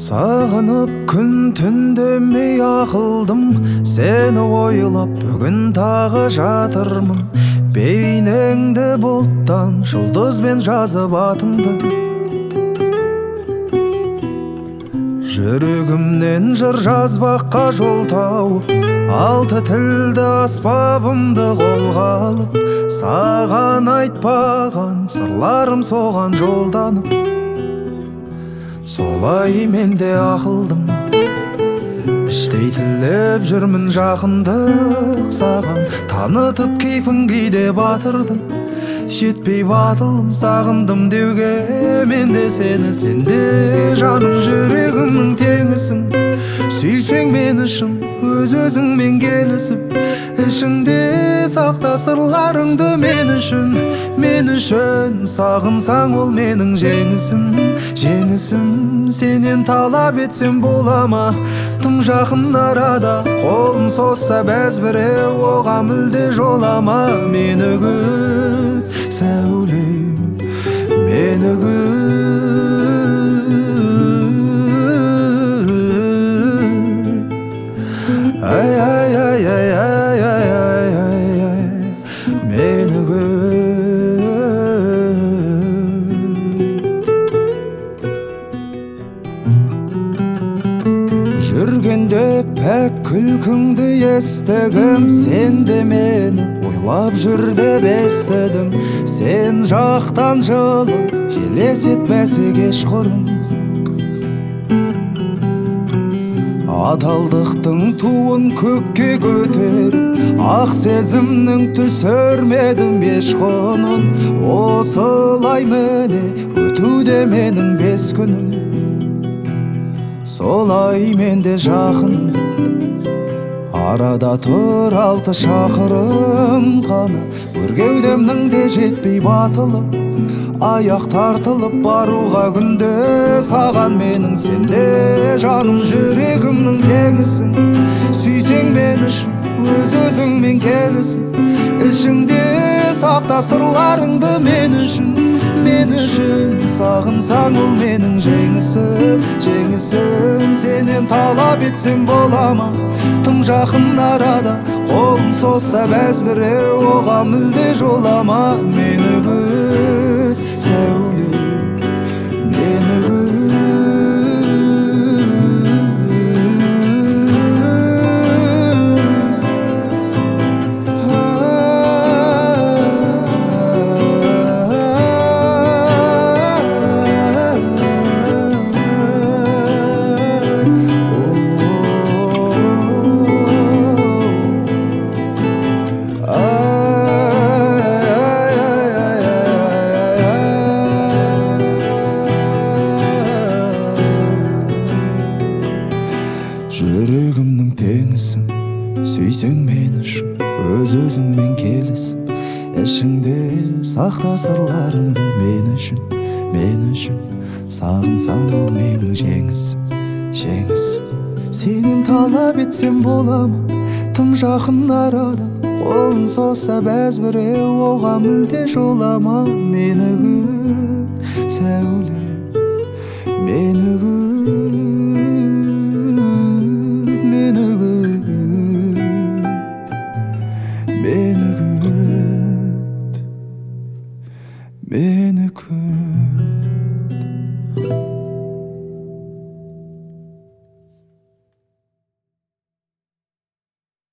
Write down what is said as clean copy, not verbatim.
Сағынып күн түндемей ақылдым, сені ойлап бүгін тағы жатырмын. Бейнеңді бұлттан жұлдызбен жазып атыңды. Жүрегімнен жыр жазбаққа жол тауып, алты тілді аспабымды қолға алып, саған айтпаған сырларым соған жолданып, солай мен де ақылдым. Іштей тілеп жүрмін жақындық саған, танытып кейпін кейде батырдым. Жетпей батылым сағындым деуге мен де сені. Сен де жаным жүрегімнің теңісің, сүйсең мен үшін өз-өзіңмен келісіп. Ішіңде сақта сырларыңды мен үшін сағынсаң ол менің жеңісім. Сенен талап етсем бола ма? Тым жақын арада қолын созса бәзбіреу, оған мүлде жолама. Мені күт сәулем, мені күт. Ай, ай, ай, ай, ай, ай, ай, ай, ай, мені күт. Жүргенде пәк күлкіңді естігім, сен де мені ойлап жүр деп естідім. Сен жақтан жылы желес етмесе кешқұрым. Адалдықтың туын көкке көтеріп, ақ сезімнің түсірмедім еш құнын. Осылай міне өтуде менің 5 күнім. Солай мен де жақын, арада тұр 6 шақырым ғана. Бір кеудемнің де жетпей батылы, аяқ тартылып баруға күнде саған менің. Сен де жаным жүрегімнің теңісің, сүйсең мен үшін өз-өзіңмен келісіп. Ішіңде сақта сырларыңды мен үшін сағынсаң ол менің жеңісім. Сенен талап етсем бола ма? Тым жақын арада қолын созса бәзбіреу, оған мүлде жолама. Мені күт сәулем, мені күт. Жүрегімнің теңісің, сүйсең мен үшін өз-өзіңмен келісіп. Ішіңде сақта сырларыңды мен үшін сағынсаң ол менің жеңісім. Сенен талап етсем бола ма? Тым жақын арада қолын созса бәзбіреу, оған мүлде жолама. Мені күт сәулем, мені күт. Meni күт.